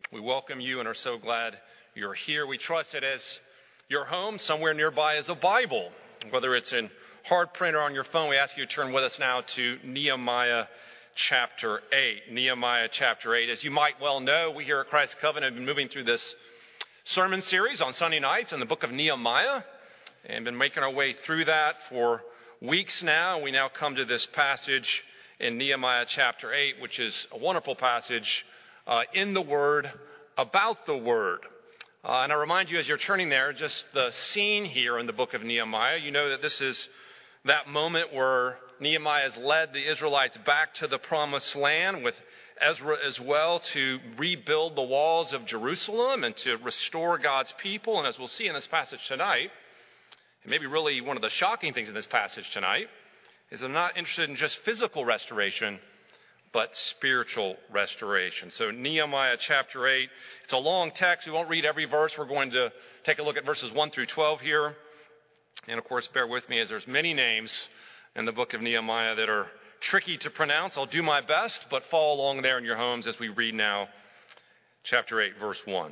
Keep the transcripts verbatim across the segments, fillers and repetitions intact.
We welcome you and are so glad you're here. We trust that as your home, somewhere nearby is a Bible. Whether it's in hard print or on your phone, we ask you to turn with us now to Nehemiah chapter eight. Nehemiah chapter eight. As you might well know, we here at Christ Covenant have been moving through this sermon series on Sunday nights in the book of Nehemiah and been making our way through that for weeks now. We now come to this passage in Nehemiah chapter eight, which is a wonderful passage uh, in the Word, about the Word. Uh, and I remind you as you're turning there, just the scene here in the book of Nehemiah. You know that this is that moment where Nehemiah has led the Israelites back to the promised land with Ezra as well to rebuild the walls of Jerusalem and to restore God's people. And as we'll see in this passage tonight, and maybe really one of the shocking things in this passage tonight, is I'm not interested in just physical restoration, but spiritual restoration. So Nehemiah chapter eight, it's a long text. We won't read every verse. We're going to take a look at verses one through twelve here. And of course, bear with me as there's many names in the book of Nehemiah that are tricky to pronounce. I'll do my best, but follow along there in your homes as we read now chapter eight, verse one.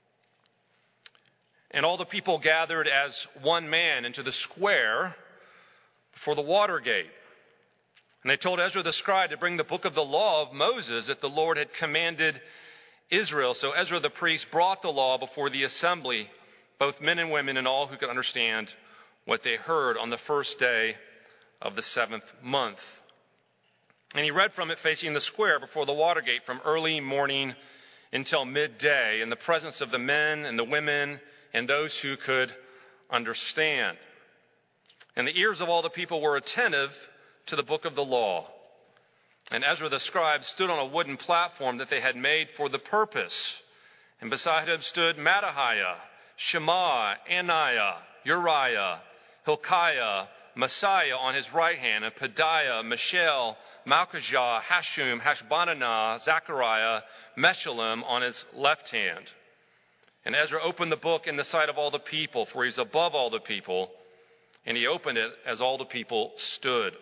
And all the people gathered as one man into the square before the water gate. And they told Ezra the scribe to bring the book of the law of Moses that the Lord had commanded Israel. So Ezra the priest brought the law before the assembly, both men and women and all who could understand what they heard on the first day of the seventh month. And he read from it facing the square before the water gate from early morning until midday in the presence of the men and the women and those who could understand. And the ears of all the people were attentive to the book of the law. And Ezra the scribe stood on a wooden platform that they had made for the purpose. And beside him stood Mattaniah, Shema, Ananiah, Uriah, Hilkiah, Messiah on his right hand, and Pedaiah, Mishael, Malchijah, Hashum, Hashbaddanah, Zechariah, Meshullam on his left hand. And Ezra opened the book in the sight of all the people, for he's above all the people. And he opened it as all the people stood.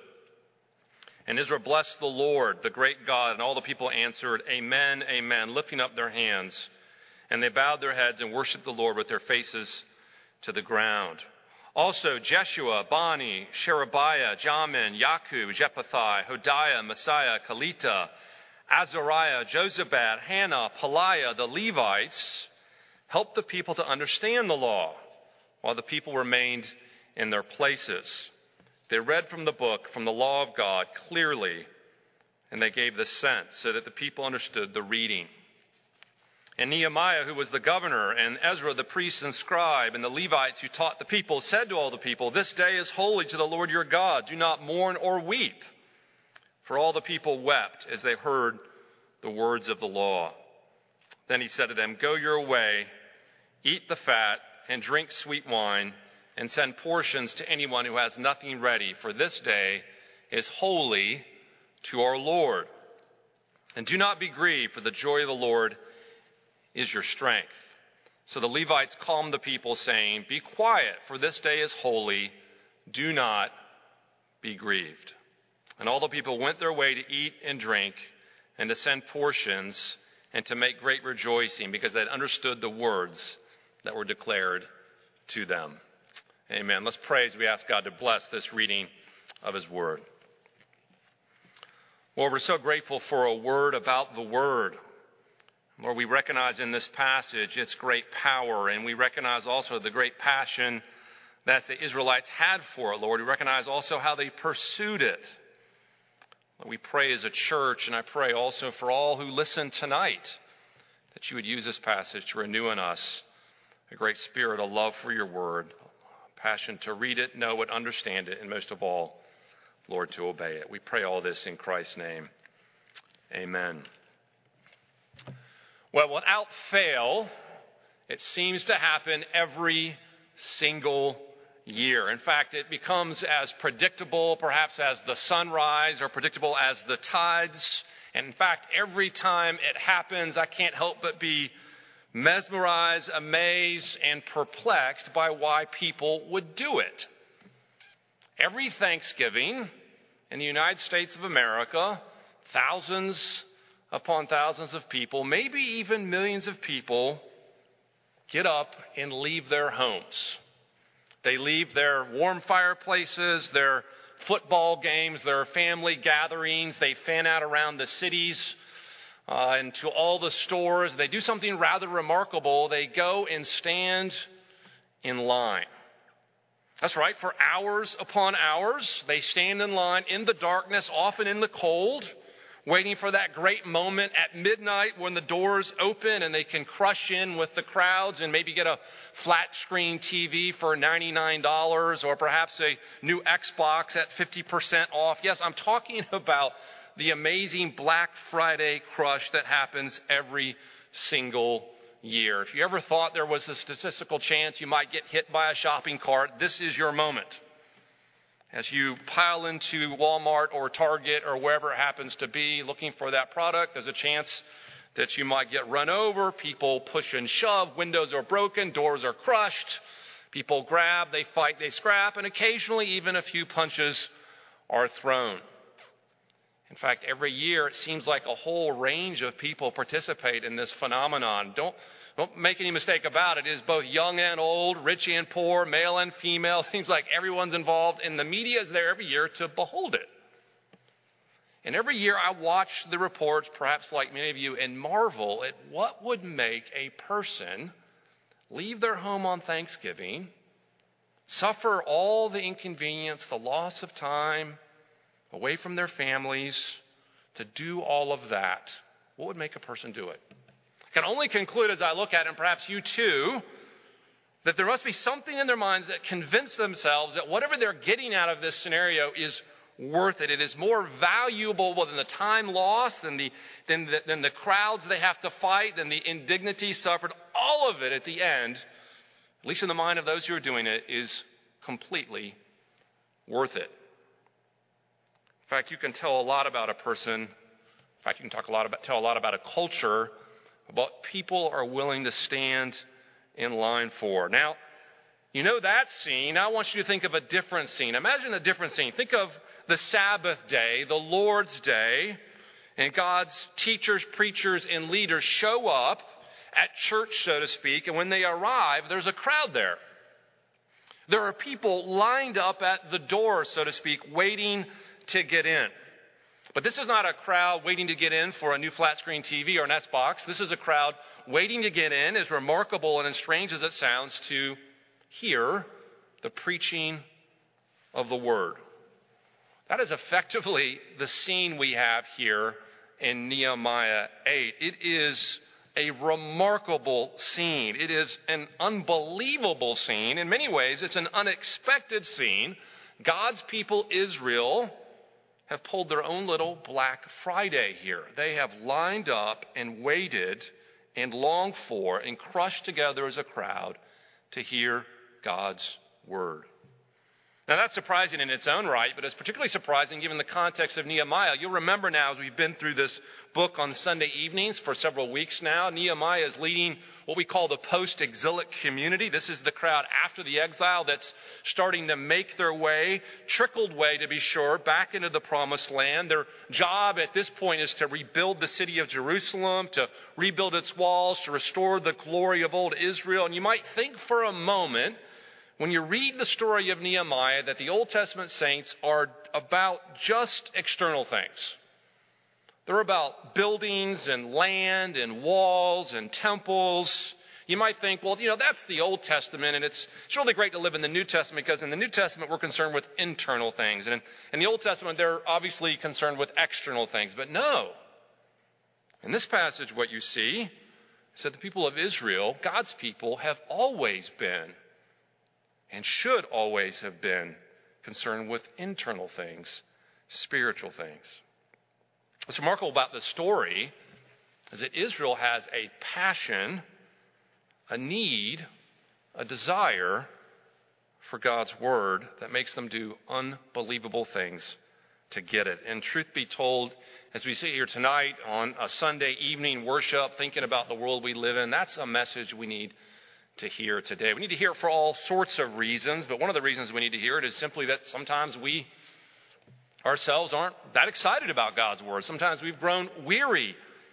And Ezra blessed the Lord, the great God, and all the people answered, Amen, Amen, lifting up their hands. And they bowed their heads and worshiped the Lord with their faces to the ground. Also Jeshua, Bani, Sherebiah, Jamin, Yaku, Jephthah, Hodiah, Messiah, Kalita, Azariah, Jozabad, Hannah, Peliah, the Levites, helped the people to understand the law while the people remained in their places. They read from the book, from the law of God, clearly, and they gave the sense so that the people understood the reading. And Nehemiah, who was the governor, and Ezra, the priest and scribe, and the Levites who taught the people, said to all the people, This day is holy to the Lord your God. Do not mourn or weep. For all the people wept as they heard the words of the law. Then he said to them, Go your way, eat the fat, and drink sweet wine, and send portions to anyone who has nothing ready, for this day is holy to our Lord. And do not be grieved, for the joy of the Lord is your strength. So the Levites calmed the people, saying, Be quiet, for this day is holy. Do not be grieved. And all the people went their way to eat and drink, and to send portions, and to make great rejoicing, because they had understood the words that were declared to them. Amen. Let's pray as we ask God to bless this reading of his word. Lord, we're so grateful for a word about the word. Lord, we recognize in this passage its great power, and we recognize also the great passion that the Israelites had for it, Lord. We recognize also how they pursued it. Lord, we pray as a church, and I pray also for all who listen tonight, that you would use this passage to renew in us a great spirit of love for your word, passion to read it, know it, understand it, and most of all, Lord, to obey it. We pray all this in Christ's name. Amen. Well, without fail, it seems to happen every single year. In fact, it becomes as predictable, perhaps, as the sunrise or predictable as the tides. And in fact, every time it happens, I can't help but be mesmerized, amazed, and perplexed by why people would do it. Every Thanksgiving in the United States of America, thousands upon thousands of people, maybe even millions of people, get up and leave their homes. They leave their warm fireplaces, their football games, their family gatherings. They fan out around the cities uh, and to all the stores. They do something rather remarkable. They go and stand in line. That's right, for hours upon hours, they stand in line in the darkness, often in the cold, waiting for that great moment at midnight when the doors open and they can crush in with the crowds and maybe get a flat screen T V for ninety-nine dollars or perhaps a new Xbox at fifty percent off. Yes, I'm talking about the amazing Black Friday crush that happens every single year. If you ever thought there was a statistical chance you might get hit by a shopping cart, this is your moment. As you pile into Walmart or Target or wherever it happens to be looking for that product, there's a chance that you might get run over. People push and shove. Windows are broken. Doors are crushed. People grab, they fight, they scrap, and occasionally even a few punches are thrown. In fact, every year it seems like a whole range of people participate in this phenomenon. Don't, don't make any mistake about it. It is both young and old, rich and poor, male and female. It seems like everyone's involved, and the media is there every year to behold it. And every year I watch the reports, perhaps like many of you, and marvel at what would make a person leave their home on Thanksgiving, suffer all the inconvenience, the loss of time, away from their families, to do all of that. What would make a person do it? I can only conclude as I look at it, and perhaps you too, that there must be something in their minds that convince themselves that whatever they're getting out of this scenario is worth it. It is more valuable than the time lost, than the, than the, than the crowds they have to fight, than the indignity suffered. All of it at the end, at least in the mind of those who are doing it, is completely worth it. In fact, you can tell a lot about a person. In fact, you can talk a lot about, tell a lot about a culture, about what people are willing to stand in line for. Now, you know that scene. Now I want you to think of a different scene. Imagine a different scene. Think of the Sabbath day, the Lord's day, and God's teachers, preachers, and leaders show up at church, so to speak, and when they arrive, there's a crowd there. There are people lined up at the door, so to speak, waiting to get in. But this is not a crowd waiting to get in for a new flat screen T V or an Xbox. This is a crowd waiting to get in, as remarkable and as strange as it sounds, to hear the preaching of the word. That is effectively the scene we have here in Nehemiah eight. It is a remarkable scene. It is an unbelievable scene. In many ways, it's an unexpected scene. God's people, Israel, have pulled their own little Black Friday here. They have lined up and waited and longed for and crushed together as a crowd to hear God's word. Now, that's surprising in its own right, but it's particularly surprising given the context of Nehemiah. You'll remember now, as we've been through this book on Sunday evenings for several weeks now, Nehemiah is leading what we call the post-exilic community. This is the crowd after the exile that's starting to make their way, trickled way to be sure, back into the promised land. Their job at this point is to rebuild the city of Jerusalem, to rebuild its walls, to restore the glory of old Israel. And you might think for a moment, when you read the story of Nehemiah, that the Old Testament saints are about just external things. They're about buildings and land and walls and temples. You might think, well, you know, that's the Old Testament, and it's, it's really great to live in the New Testament because in the New Testament we're concerned with internal things. And in, in the Old Testament they're obviously concerned with external things. But no. In this passage what you see is that the people of Israel, God's people, have always been and should always have been concerned with internal things, spiritual things. What's remarkable about this story is that Israel has a passion, a need, a desire for God's word that makes them do unbelievable things to get it. And truth be told, as we sit here tonight on a Sunday evening worship, thinking about the world we live in, that's a message we need to hear today. We need to hear it for all sorts of reasons, but one of the reasons we need to hear it is simply that sometimes we ourselves aren't that excited about God's word. Sometimes we've grown weary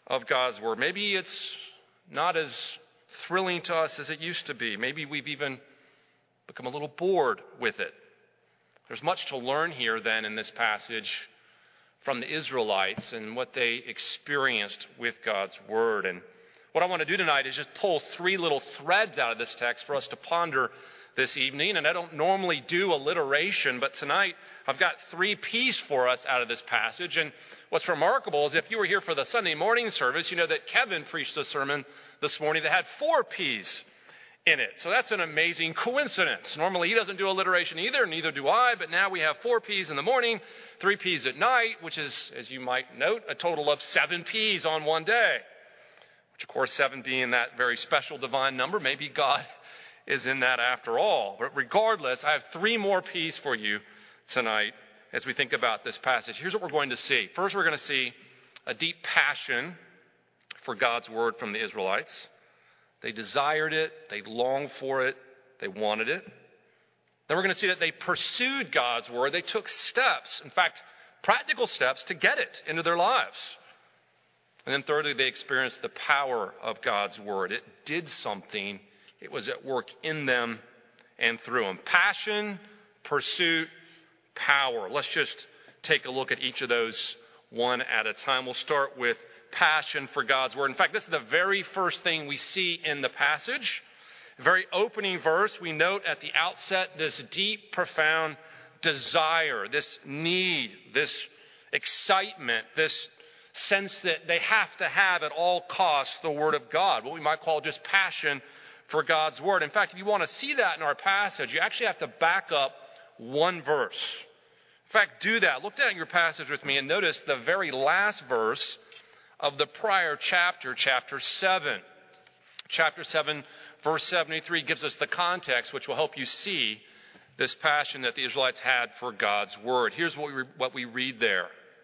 of God's word. Maybe it's not as thrilling to us as it used to be. Maybe we've even become a little bored with it. There's much to learn here then in this passage from the Israelites and what they experienced with God's word. And what I want to do tonight is just pull three little threads out of this text for us to ponder this evening. And I don't normally do alliteration, but tonight I've got three P's for us out of this passage. And what's remarkable is if you were here for the Sunday morning service, you know that Kevin preached a sermon this morning that had four P's in it. So that's an amazing coincidence. Normally he doesn't do alliteration either, neither do I, but now we have four P's in the morning, three P's at night, which is, as you might note, a total of seven P's on one day. Which, of course, seven being that very special divine number. Maybe God is in that after all. But regardless, I have three more P's for you tonight as we think about this passage. Here's what we're going to see. First, we're going to see a deep passion for God's word from the Israelites. They desired it. They longed for it. They wanted it. Then we're going to see that they pursued God's word. They took steps, in fact, practical steps to get it into their lives. And then thirdly, they experienced the power of God's word. It did something. It was at work in them and through them. Passion, pursuit, power. Let's just take a look at each of those one at a time. We'll start with passion for God's word. In fact, this is the very first thing we see in the passage. The very opening verse, we note at the outset this deep, profound desire, this need, this excitement, this sense that they have to have at all costs the word of God, what we might call just passion for God's word. In fact, if you want to see that in our passage, you actually have to back up one verse. In fact, do that. Look down at your passage with me and notice the very last verse of the prior chapter, chapter seven. Chapter seven, verse seventy-three gives us the context which will help you see this passion that the Israelites had for God's word. Here's what we, what we read there.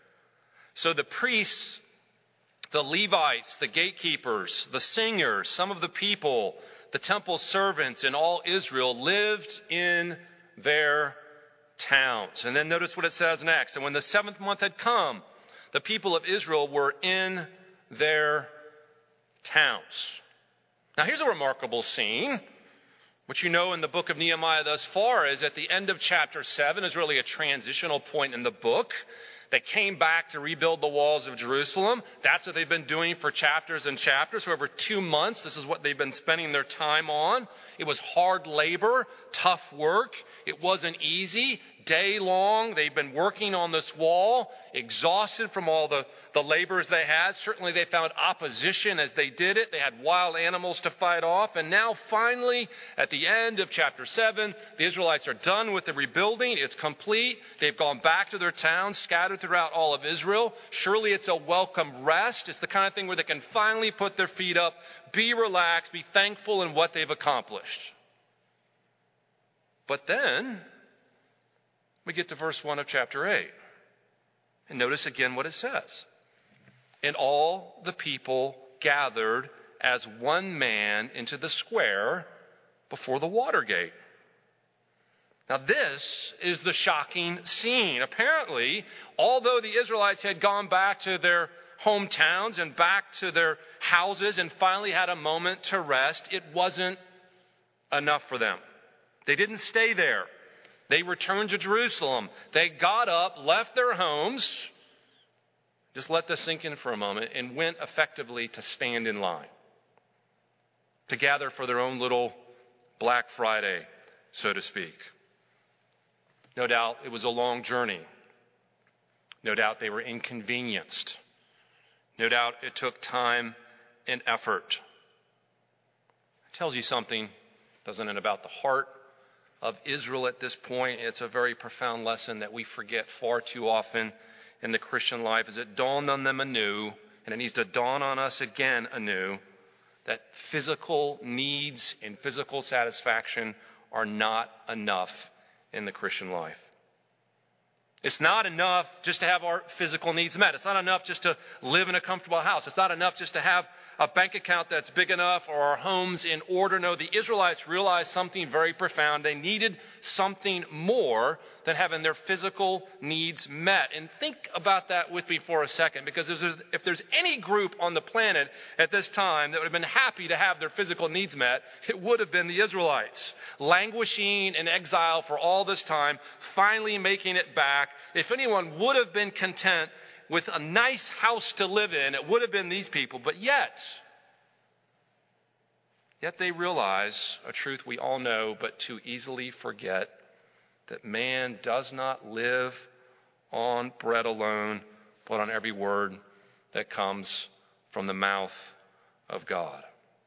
So the priests, the Levites, the gatekeepers, the singers, some of the people, the temple servants, and all Israel lived in their towns. And then notice what it says next. And when the seventh month had come, the people of Israel were in their towns. Now here's a remarkable scene, which you know in the book of Nehemiah thus far is at the end of chapter seven is really a transitional point in the book. They came back to rebuild the walls of Jerusalem. That's what they've been doing for chapters and chapters. For over two months, this is what they've been spending their time on. It was hard labor, tough work. It wasn't easy. Day long, they've been working on this wall, exhausted from all the, the labors they had. Certainly they found opposition as they did it. They had wild animals to fight off. And now finally, at the end of chapter seven, the Israelites are done with the rebuilding. It's complete. They've gone back to their towns, scattered throughout all of Israel. Surely it's a welcome rest. It's the kind of thing where they can finally put their feet up, be relaxed, be thankful in what they've accomplished. But then we get to verse one of chapter eight. And notice again what it says. And all the people gathered as one man into the square before the water gate. Now this is the shocking scene. Apparently, although the Israelites had gone back to their hometowns and back to their houses and finally had a moment to rest, it wasn't enough for them. They didn't stay there. They returned to Jerusalem. They got up, left their homes, just let this sink in for a moment, and went effectively to stand in line, to gather for their own little Black Friday, so to speak. No doubt it was a long journey. No doubt they were inconvenienced. No doubt it took time and effort. It tells you something, doesn't it, about the heart of Israel at this point. It's a very profound lesson that we forget far too often in the Christian life as it dawned on them anew, and it needs to dawn on us again anew, that physical needs and physical satisfaction are not enough in the Christian life. It's not enough just to have our physical needs met. It's not enough just to live in a comfortable house. It's not enough just to have a bank account that's big enough or our homes in order. No, the Israelites realized something very profound. They needed something more than having their physical needs met. And think about that with me for a second, because if there's any group on the planet at this time that would have been happy to have their physical needs met, it would have been the Israelites. Languishing in exile for all this time, finally making it back. If anyone would have been content with a nice house to live in, it would have been these people. But yet, yet they realize a truth we all know but too easily forget, that man does not live on bread alone, but on every word that comes from the mouth of God.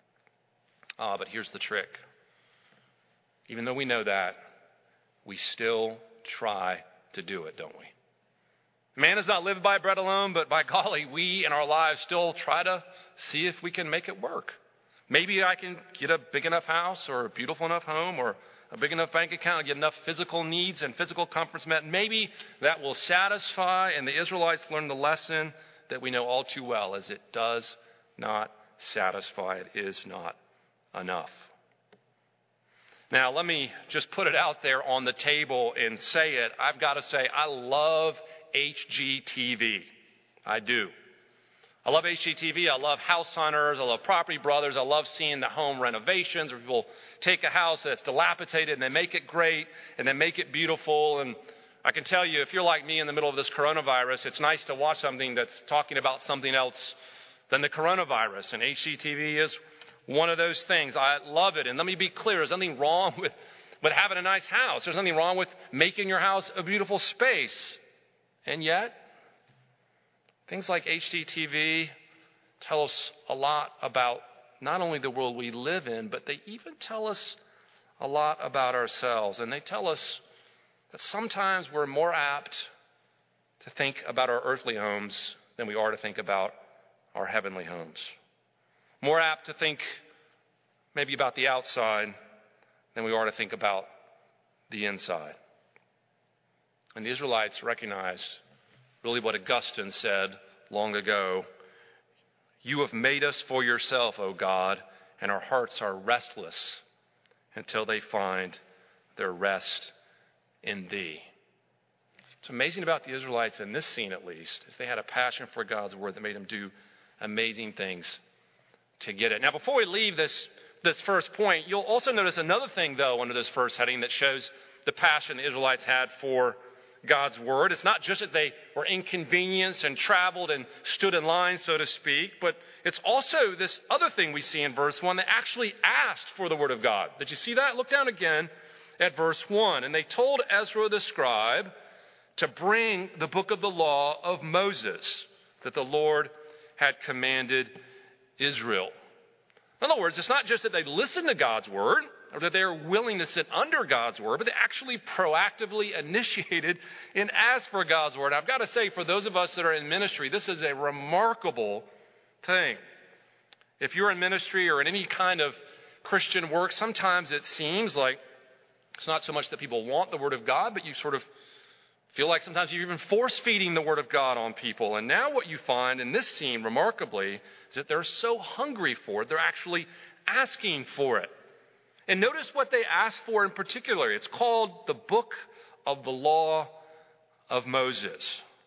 Ah, but here's the trick. Even though we know that, we still try to do it, don't we? Man does not live by bread alone, but by golly, we in our lives still try to see if we can make it work. Maybe I can get a big enough house or a beautiful enough home or a big enough bank account, get enough physical needs and physical comforts met. Maybe that will satisfy. And the Israelites learned the lesson that we know all too well, as it does not satisfy. It is not enough. Now, let me just put it out there on the table and say it. I've got to say, I love H G T V. I do. I love H G T V. I love House Hunters. I love Property Brothers. I love seeing the home renovations where people take a house that's dilapidated and they make it great and they make it beautiful. And I can tell you, if you're like me in the middle of this coronavirus, it's nice to watch something that's talking about something else than the coronavirus. And H G T V is one of those things. I love it. And let me be clear, there's nothing wrong with, with having a nice house. There's nothing wrong with making your house a beautiful space. And yet, things like H G T V tell us a lot about not only the world we live in, but they even tell us a lot about ourselves. And they tell us that sometimes we're more apt to think about our earthly homes than we are to think about our heavenly homes. More apt to think maybe about the outside than we are to think about the inside. And the Israelites recognized really what Augustine said long ago: "You have made us for yourself, O God, and our hearts are restless until they find their rest in thee." What's amazing about the Israelites in this scene, at least, is they had a passion for God's word that made them do amazing things to get it. Now, before we leave this, this first point, you'll also notice another thing, though, under this first heading that shows the passion the Israelites had for God's word. It's not just that they were inconvenienced and traveled and stood in line, so to speak, but it's also this other thing we see in verse one. They actually asked for the word of God. Did you see that? Look down again at verse one. "And they told Ezra the scribe to bring the book of the law of Moses that the Lord had commanded Israel." In other words, it's not just that they listened to God's word or that they are willing to sit under God's word, but they actually proactively initiated and asked for God's word. I've got to say, for those of us that are in ministry, this is a remarkable thing. If you're in ministry or in any kind of Christian work, sometimes it seems like it's not so much that people want the word of God, but you sort of feel like sometimes you're even force-feeding the word of God on people. And now what you find in this scene, remarkably, is that they're so hungry for it, they're actually asking for it. And notice what they asked for in particular. It's called the Book of the Law of Moses.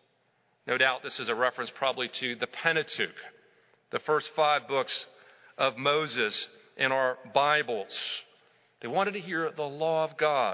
No doubt this is a reference probably to the Pentateuch, the first five books of Moses in our Bibles. They wanted to hear the law of God.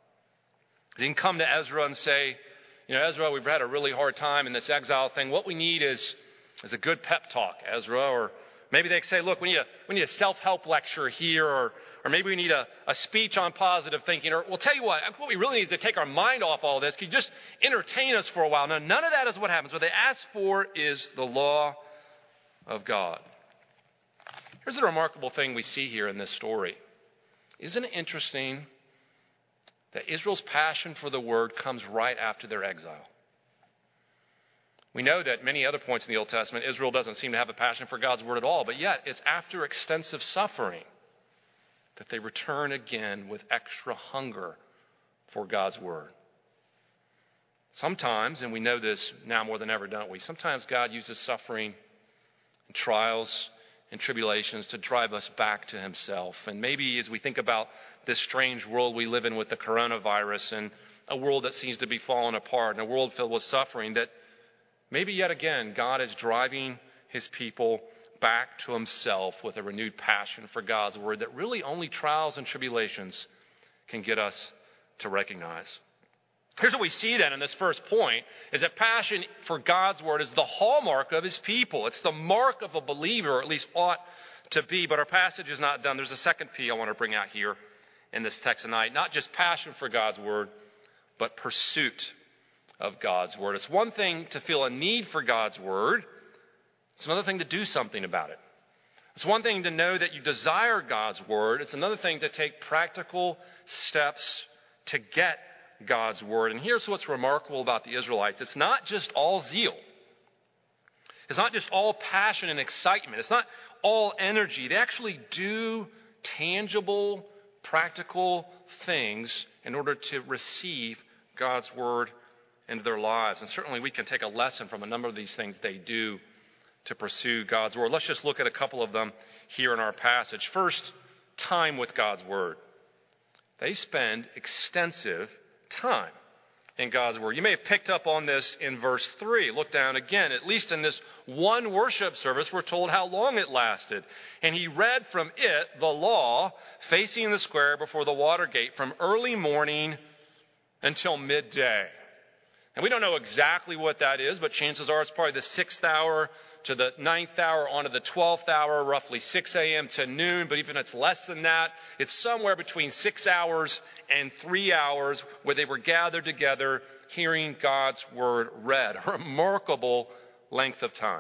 They didn't come to Ezra and say, you know, Ezra, we've had a really hard time in this exile thing. What we need is, is a good pep talk, Ezra. Or maybe they say, look, we need a, we need a self-help lecture here, or Or maybe we need a, a speech on positive thinking. Or we'll tell you what, what we really need is to take our mind off all this. Can you just entertain us for a while? No, none of that is what happens. What they ask for is the law of God. Here's the remarkable thing we see here in this story. Isn't it interesting that Israel's passion for the word comes right after their exile? We know that many other points in the Old Testament, Israel doesn't seem to have a passion for God's word at all. But yet, it's after extensive suffering that they return again with extra hunger for God's word. Sometimes, and we know this now more than ever, don't we? Sometimes God uses suffering and trials and tribulations to drive us back to himself. And maybe as we think about this strange world we live in with the coronavirus and a world that seems to be falling apart and a world filled with suffering, that maybe yet again God is driving his people back to himself with a renewed passion for God's word that really only trials and tribulations can get us to recognize. Here's what we see then in this first point, is that passion for God's word is the hallmark of his people. It's the mark of a believer, or at least ought to be. But our passage is not done. There's a second P I want to bring out here in this text tonight. Not just passion for God's word, but pursuit of God's word. It's one thing to feel a need for God's word. It's another thing to do something about it. It's one thing to know that you desire God's word. It's another thing to take practical steps to get God's word. And here's what's remarkable about the Israelites. It's not just all zeal. It's not just all passion and excitement. It's not all energy. They actually do tangible, practical things in order to receive God's word into their lives. And certainly we can take a lesson from a number of these things they do to pursue God's word. Let's just look at a couple of them here in our passage. First, time with God's word. They spend extensive time in God's word. You may have picked up on this in verse three. Look down again. At least in this one worship service, we're told how long it lasted. And he read from it the law facing the square before the water gate from early morning until midday. And we don't know exactly what that is, but chances are it's probably the sixth hour to the ninth hour, onto the twelfth hour, roughly six a.m. to noon. But even if it's less than that, it's somewhere between six hours and three hours where they were gathered together hearing God's word read. A remarkable length of time.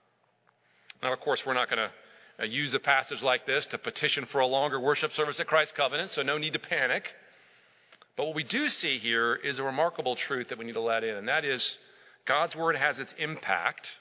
Now, of course, we're not going to use a passage like this to petition for a longer worship service at Christ Covenant, so no need to panic. But what we do see here is a remarkable truth that we need to let in, and that is God's word has its impact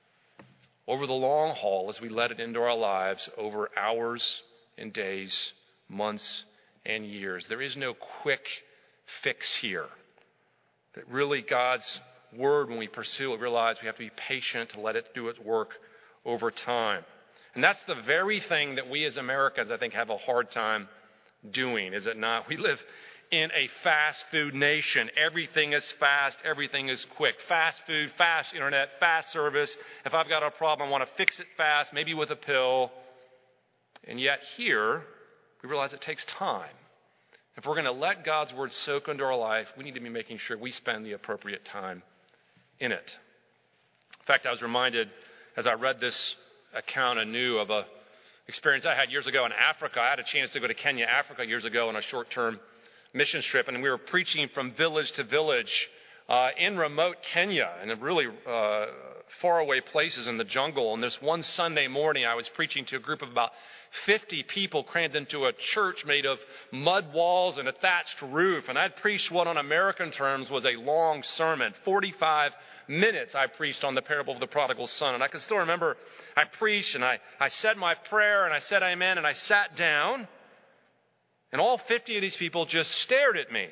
over the long haul as we let it into our lives over hours and days, months and years. There is no quick fix here. That really God's word, when we pursue it, realize we have to be patient to let it do its work over time. And that's the very thing that we as Americans, I think, have a hard time doing, is it not? We live in a fast food nation. Everything is fast. Everything is quick. Fast food, fast internet, fast service. If I've got a problem, I want to fix it fast, maybe with a pill. And yet here, we realize it takes time. If we're going to let God's word soak into our life, we need to be making sure we spend the appropriate time in it. In fact, I was reminded as I read this account anew of a experience I had years ago in Africa. I had a chance to go to Kenya, Africa years ago on a short-term mission trip, and we were preaching from village to village uh, in remote Kenya, in really uh, faraway places in the jungle. And this one Sunday morning, I was preaching to a group of about fifty people crammed into a church made of mud walls and a thatched roof. And I'd preached what on American terms was a long sermon. forty-five minutes I preached on the parable of the prodigal son. And I can still remember I preached and I, I said my prayer and I said amen and I sat down. And all fifty of these people just stared at me.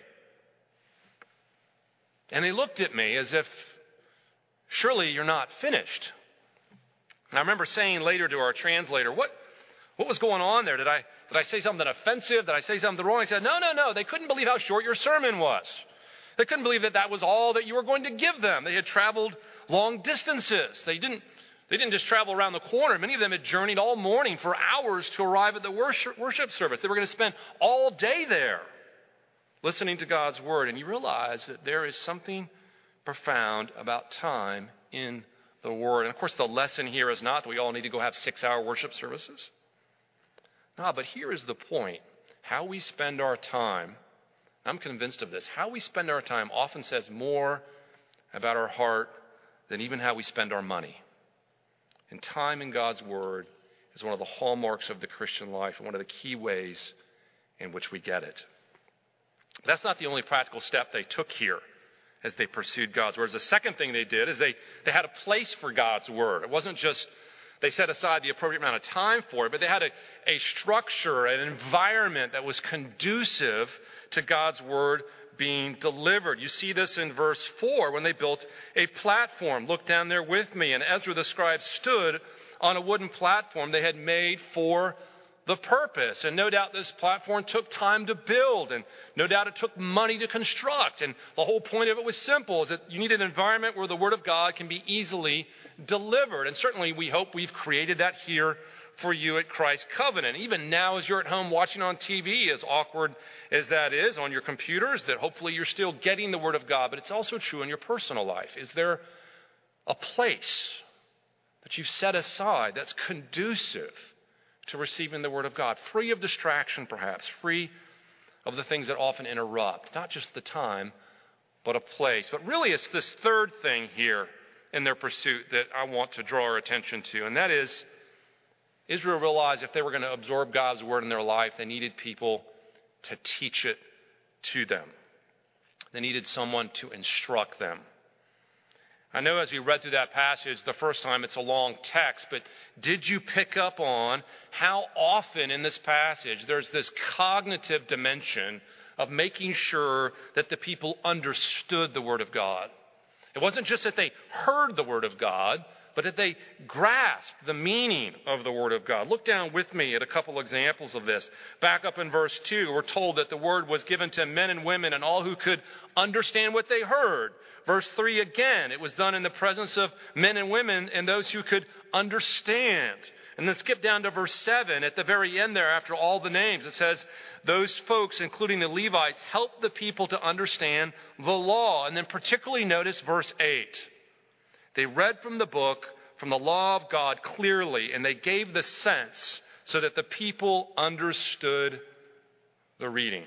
And they looked at me as if, surely you're not finished. And I remember saying later to our translator, what, what was going on there? Did I, did I say something offensive? Did I say something wrong? He said, no, no, no. They couldn't believe how short your sermon was. They couldn't believe that that was all that you were going to give them. They had traveled long distances. They didn't They didn't just travel around the corner. Many of them had journeyed all morning for hours to arrive at the worship, worship service. They were going to spend all day there listening to God's word. And you realize that there is something profound about time in the word. And of course, the lesson here is not that we all need to go have six-hour worship services. No, but here is the point. How we spend our time, I'm convinced of this, how we spend our time often says more about our heart than even how we spend our money. And time in God's word is one of the hallmarks of the Christian life and one of the key ways in which we get it. But that's not the only practical step they took here as they pursued God's word. The second thing they did is they, they had a place for God's word. It wasn't just they set aside the appropriate amount of time for it, but they had a, a structure, an environment that was conducive to God's word being delivered. You see this in verse four when they built a platform. Look down there with me. And Ezra the scribe stood on a wooden platform they had made for the purpose. And no doubt this platform took time to build, and no doubt it took money to construct. And the whole point of it was simple, is that you need an environment where the Word of God can be easily delivered. And certainly we hope we've created that here for you at Christ Covenant. Even now as you're at home watching on T V, as awkward as that is, on your computers, that hopefully you're still getting the Word of God, but it's also true in your personal life. Is there a place that you've set aside that's conducive to receiving the Word of God, free of distraction perhaps, free of the things that often interrupt, not just the time, but a place? But really it's this third thing here in their pursuit that I want to draw our attention to, and that is Israel realized if they were going to absorb God's Word in their life, they needed people to teach it to them. They needed someone to instruct them. I know as we read through that passage the first time, it's a long text, but did you pick up on how often in this passage there's this cognitive dimension of making sure that the people understood the Word of God? It wasn't just that they heard the Word of God, but that they grasped the meaning of the Word of God. Look down with me at a couple examples of this. Back up in verse two, we're told that the Word was given to men and women and all who could understand what they heard. Verse three again, it was done in the presence of men and women and those who could understand. And then skip down to verse seven. At the very end there, after all the names, it says, those folks, including the Levites, helped the people to understand the law. And then particularly notice verse eight. They read from the book, from the law of God clearly, and they gave the sense so that the people understood the reading.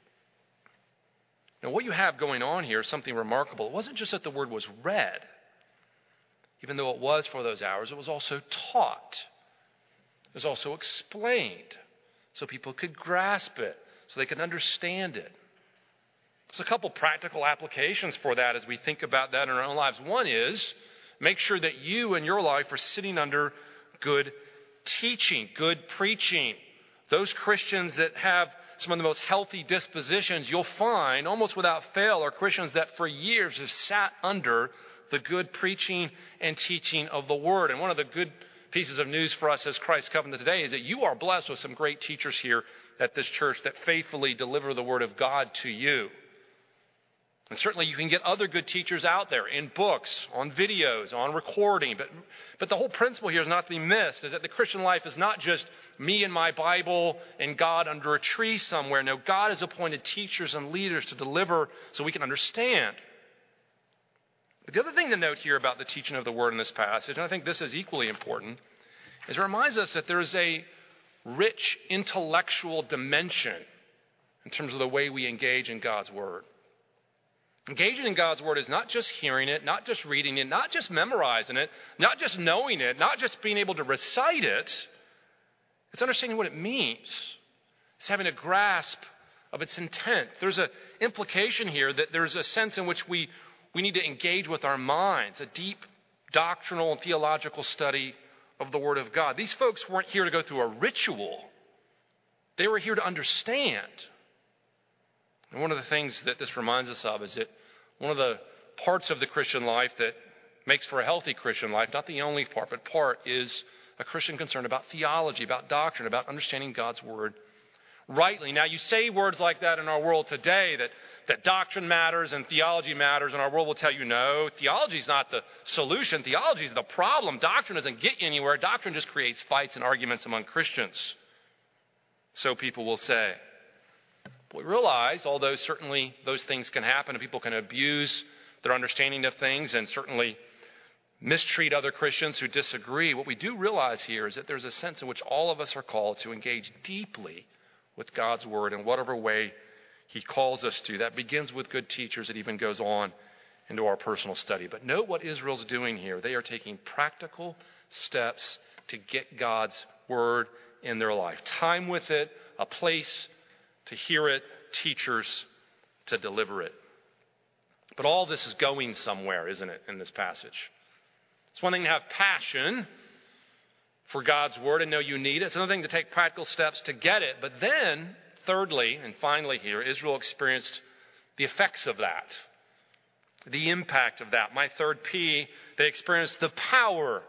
Now, what you have going on here is something remarkable. It wasn't just that the word was read. Even though it was for those hours, it was also taught. It was also explained so people could grasp it, so they could understand it. There's a couple practical applications for that as we think about that in our own lives. One is, make sure that you and your life are sitting under good teaching, good preaching. Those Christians that have some of the most healthy dispositions, you'll find almost without fail are Christians that for years have sat under the good preaching and teaching of the Word. And one of the good pieces of news for us as Christ Covenant today is that you are blessed with some great teachers here at this church that faithfully deliver the Word of God to you. And certainly you can get other good teachers out there in books, on videos, on recording. But, but the whole principle here is not to be missed, is that the Christian life is not just me and my Bible and God under a tree somewhere. No, God has appointed teachers and leaders to deliver so we can understand. But the other thing to note here about the teaching of the Word in this passage, and I think this is equally important, is it reminds us that there is a rich intellectual dimension in terms of the way we engage in God's Word. Engaging in God's Word is not just hearing it, not just reading it, not just memorizing it, not just knowing it, not just being able to recite it. It's understanding what it means. It's having a grasp of its intent. There's an implication here that there's a sense in which we, we need to engage with our minds, a deep doctrinal and theological study of the Word of God. These folks weren't here to go through a ritual. They were here to understand. And one of the things that this reminds us of is that one of the parts of the Christian life that makes for a healthy Christian life, not the only part, but part, is a Christian concern about theology, about doctrine, about understanding God's Word rightly. Now, you say words like that in our world today, that, that doctrine matters and theology matters, and our world will tell you, no, theology is not the solution. Theology is the problem. Doctrine doesn't get you anywhere. Doctrine just creates fights and arguments among Christians. So people will say. We realize, although certainly those things can happen and people can abuse their understanding of things and certainly mistreat other Christians who disagree, what we do realize here is that there's a sense in which all of us are called to engage deeply with God's Word in whatever way He calls us to. That begins with good teachers. It even goes on into our personal study. But note what Israel's doing here. They are taking practical steps to get God's Word in their life. Time with it, a place to hear it, teachers to deliver it. But all this is going somewhere, isn't it, in this passage? It's one thing to have passion for God's Word and know you need it. It's another thing to take practical steps to get it. But then, thirdly, and finally here, Israel experienced the effects of that, the impact of that. My third P, they experienced the power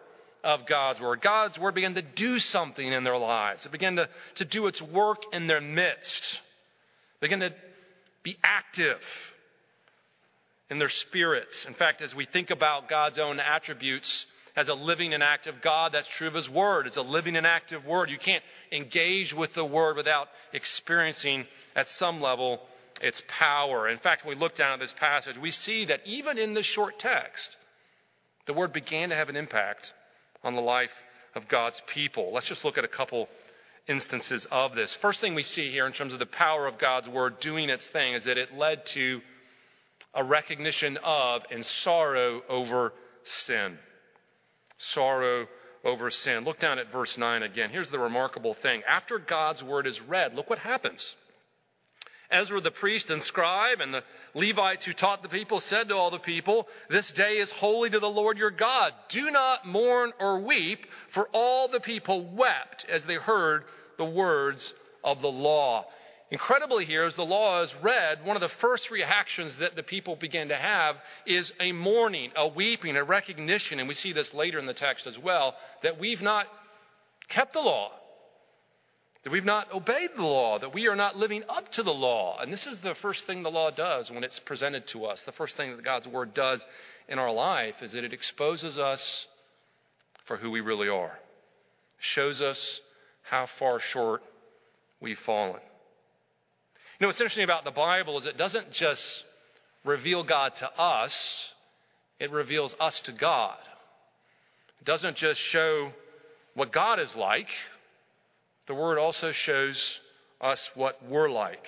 of God's word. God's word began to do something in their lives. It began to, to do its work in their midst. It began to be active in their spirits. In fact, as we think about God's own attributes as a living and active God, that's true of his word. It's a living and active word. You can't engage with the word without experiencing at some level its power. In fact, when we look down at this passage, we see that even in this short text, the word began to have an impact on the life of God's people. Let's just look at a couple instances of this. First thing we see here in terms of the power of God's word doing its thing is that it led to a recognition of and sorrow over sin. Sorrow over sin. Look down at verse nine again. Here's the remarkable thing. After God's word is read, look what happens. Ezra the priest and scribe and the Levites who taught the people said to all the people, "This day is holy to the Lord your God. Do not mourn or weep," for all the people wept as they heard the words of the law. Incredibly here, as the law is read, one of the first reactions that the people begin to have is a mourning, a weeping, a recognition, and we see this later in the text as well, that we've not kept the law, that we've not obeyed the law, that we are not living up to the law. And this is the first thing the law does when it's presented to us. The first thing that God's word does in our life is that it exposes us for who we really are. Shows us how far short we've fallen. You know, what's interesting about the Bible is it doesn't just reveal God to us, it reveals us to God. It doesn't just show what God is like, the Word also shows us what we're like.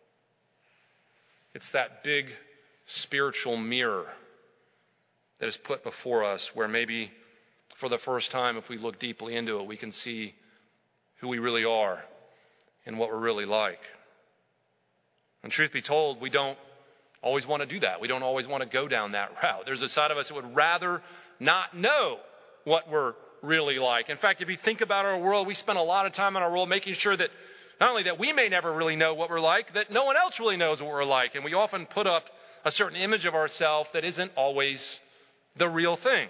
It's that big spiritual mirror that is put before us where maybe for the first time, if we look deeply into it, we can see who we really are and what we're really like. And truth be told, we don't always want to do that. We don't always want to go down that route. There's a side of us that would rather not know what we're really like. In fact, if you think about our world, we spend a lot of time in our world making sure that not only that we may never really know what we're like, that no one else really knows what we're like. And we often put up a certain image of ourselves that isn't always the real thing.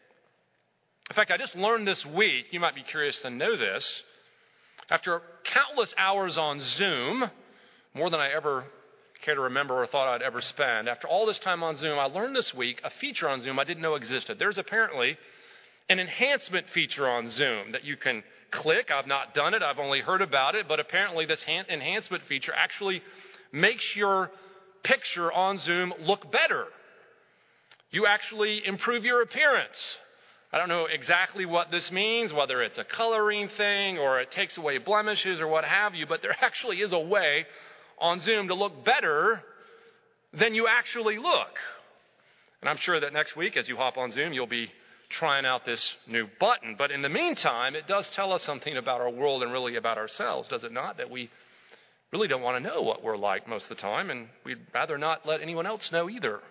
In fact, I just learned this week, you might be curious to know this, after countless hours on Zoom, more than I ever care to remember or thought I'd ever spend. After all this time on Zoom, I learned this week a feature on Zoom I didn't know existed. There's apparently an enhancement feature on Zoom that you can click. I've not done it. I've only heard about it. But apparently this enhancement feature actually makes your picture on Zoom look better. You actually improve your appearance. I don't know exactly what this means, whether it's a coloring thing or it takes away blemishes or what have you, but there actually is a way on Zoom to look better than you actually look. And I'm sure that next week as you hop on Zoom, you'll be trying out this new button. But in the meantime, it does tell us something about our world and really about ourselves, does it not? That we really don't want to know what we're like most of the time, and we'd rather not let anyone else know either.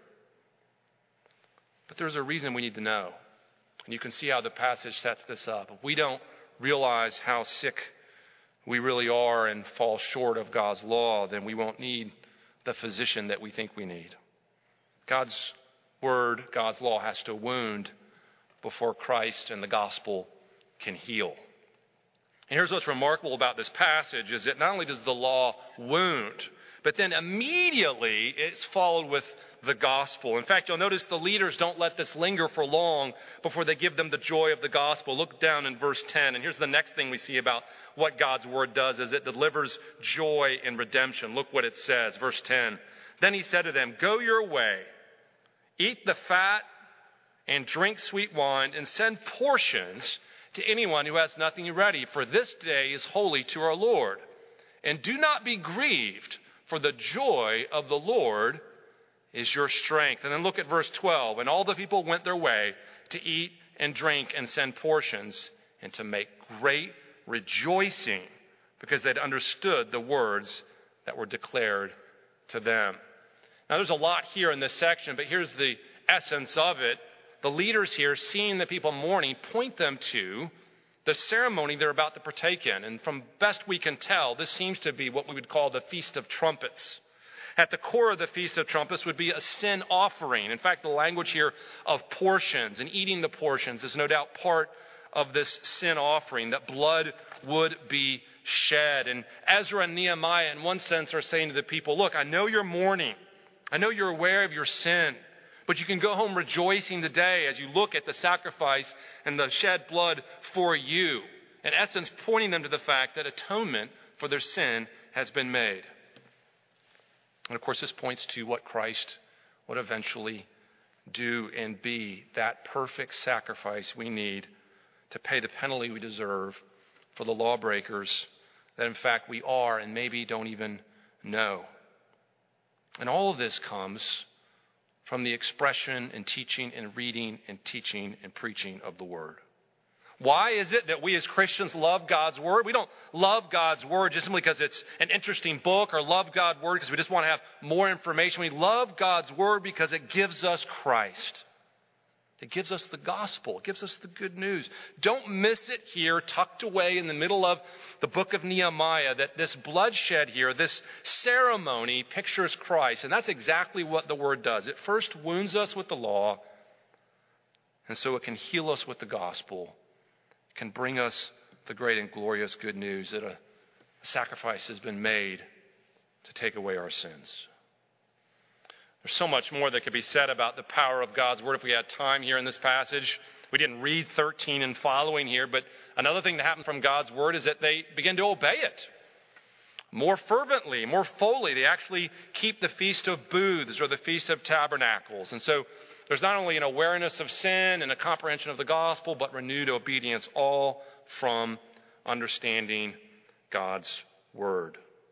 But there's a reason we need to know. And you can see how the passage sets this up. If we don't realize how sick we really are and fall short of God's law, then we won't need the physician that we think we need. God's word, God's law has to wound before Christ and the gospel can heal. And here's what's remarkable about this passage is that not only does the law wound, but then immediately it's followed with the gospel. In fact, you'll notice the leaders don't let this linger for long before they give them the joy of the gospel. Look down in verse ten, and here's the next thing we see about what God's word does is it delivers joy and redemption. Look what it says, verse ten. Then he said to them, "Go your way, eat the fat and drink sweet wine, and send portions to anyone who has nothing ready, for this day is holy to our Lord. And do not be grieved, for the joy of the Lord is your strength." And then look at verse twelve. And all the people went their way to eat and drink and send portions and to make great rejoicing because they'd understood the words that were declared to them. Now there's a lot here in this section, but here's the essence of it. The leaders here, seeing the people mourning, point them to the ceremony they're about to partake in. And from best we can tell, this seems to be what we would call the Feast of Trumpets. At the core of the Feast of Trumpets would be a sin offering. In fact, the language here of portions and eating the portions is no doubt part of this sin offering, that blood would be shed. And Ezra and Nehemiah, in one sense, are saying to the people, look, I know you're mourning. I know you're aware of your sin. But you can go home rejoicing today as you look at the sacrifice and the shed blood for you. In essence, pointing them to the fact that atonement for their sin has been made. And of course, this points to what Christ would eventually do and be, that perfect sacrifice we need to pay the penalty we deserve for the lawbreakers that in fact we are and maybe don't even know. And all of this comes from the expression and teaching and reading and teaching and preaching of the Word. Why is it that we as Christians love God's Word? We don't love God's Word just simply because it's an interesting book, or love God's Word because we just want to have more information. We love God's Word because it gives us Christ. It gives us the gospel. It gives us the good news. Don't miss it here, tucked away in the middle of the book of Nehemiah, that this bloodshed here, this ceremony pictures Christ. And that's exactly what the Word does. It first wounds us with the law, and so it can heal us with the gospel. It can bring us the great and glorious good news that a sacrifice has been made to take away our sins. There's so much more that could be said about the power of God's Word if we had time here in this passage. We didn't read thirteen and following here, but another thing that happens from God's Word is that they begin to obey it more fervently, more fully. They actually keep the Feast of Booths or the Feast of Tabernacles. And so there's not only an awareness of sin and a comprehension of the gospel, but renewed obedience, all from understanding God's Word.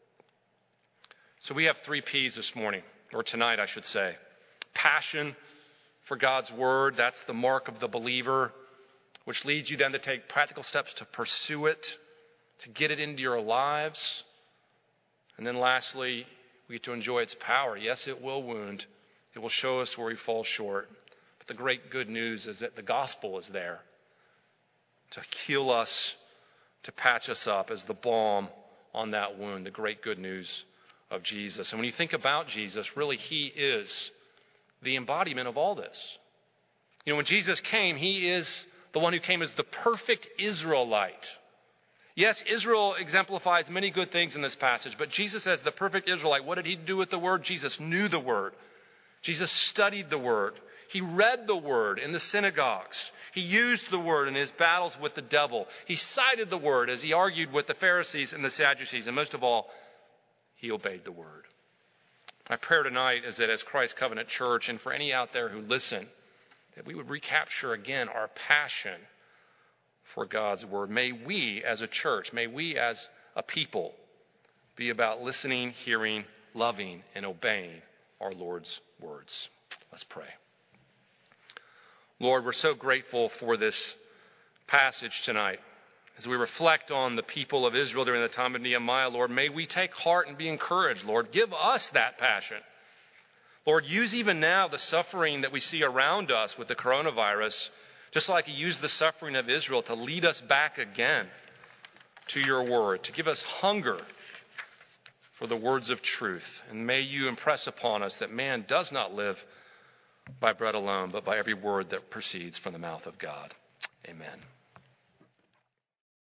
So we have three P's this morning. Or tonight, I should say. Passion for God's Word, that's the mark of the believer, which leads you then to take practical steps to pursue it, to get it into your lives. And then lastly, we get to enjoy its power. Yes, it will wound. It will show us where we fall short. But the great good news is that the gospel is there to heal us, to patch us up as the balm on that wound, the great good news of Jesus. And when you think about Jesus, really he is the embodiment of all this. You know, when Jesus came, he is the one who came as the perfect Israelite. Yes, Israel exemplifies many good things in this passage, but Jesus as the perfect Israelite, what did he do with the Word? Jesus knew the Word. Jesus studied the Word. He read the Word in the synagogues. He used the Word in his battles with the devil. He cited the Word as he argued with the Pharisees and the Sadducees. And most of all, he obeyed the Word. My prayer tonight is that as Christ Covenant Church, and for any out there who listen, that we would recapture again our passion for God's Word. May we as a church, may we as a people be about listening, hearing, loving, and obeying our Lord's words. Let's pray. Lord, we're so grateful for this passage tonight. As we reflect on the people of Israel during the time of Nehemiah, Lord, may we take heart and be encouraged. Lord, give us that passion. Lord, use even now the suffering that we see around us with the coronavirus, just like you used the suffering of Israel to lead us back again to your word, to give us hunger for the words of truth. And may you impress upon us that man does not live by bread alone, but by every word that proceeds from the mouth of God. Amen.